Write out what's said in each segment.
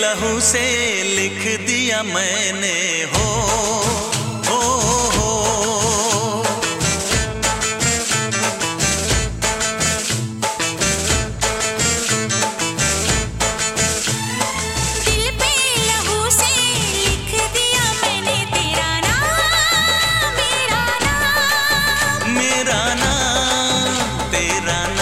लहू से लिख दिया मैंने हो, हो, हो। दिल पे लहू से लिख दिया मैंने तेरा नाम, मेरा नाम, मेरा नाम, तेरा नाम।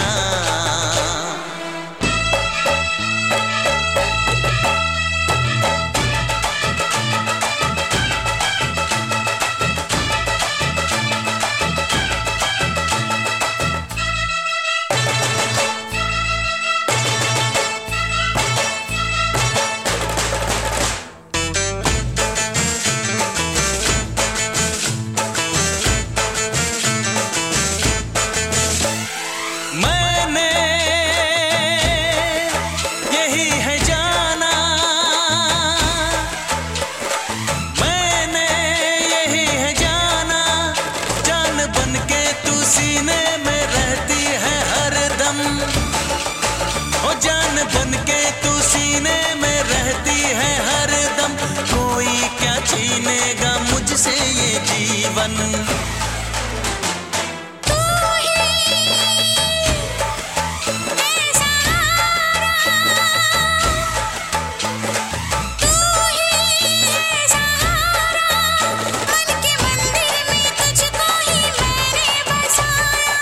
जान बनके तू सीने में रहती है हरदम, कोई क्या छीनेगा मुझसे ये जीवन। तू ही है सहारा, तू ही है सहारा, मन के मंदिर में तुझको ही मैंने बसाया,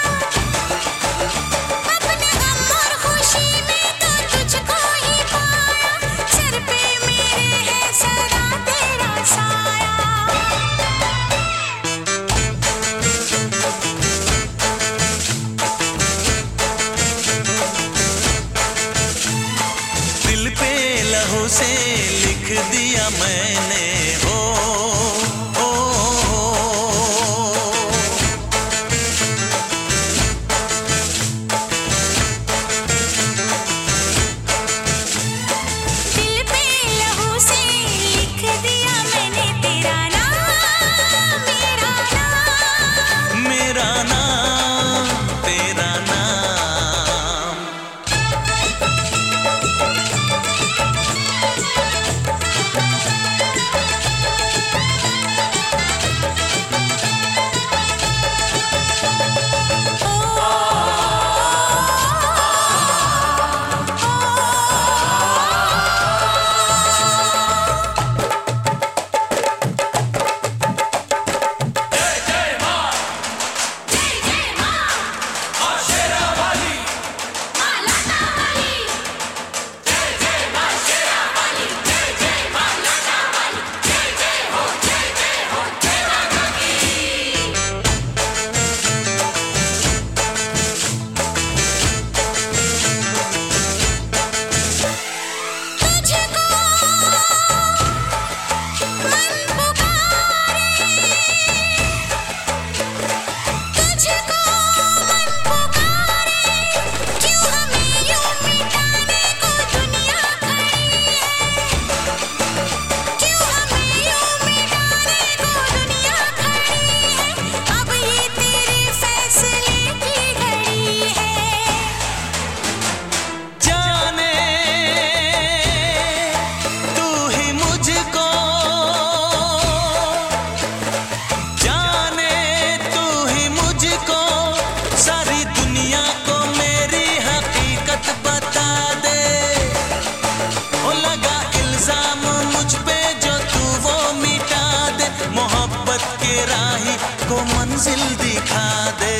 अपने गम और खुशी में तुझको ही पाया, सर पे मेरे है सदा तेरा साया। दिल पे लहू से लिख दिया मैंने हो, हो, हो। दिल पे लहू से लिख दिया मैंने तेरा नाम, मेरा नाम, मेरा नाम, तेरा नाम। राही को मंजिल दिखा दे।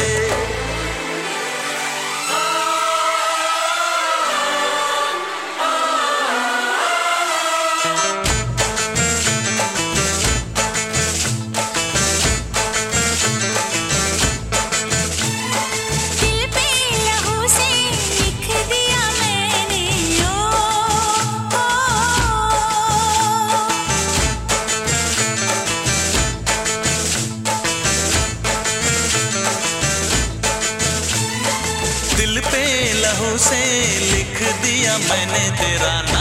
दिल पे लहू से लिख दिया मैंने दिल पे लहू से लिख दिया मैंने तेरा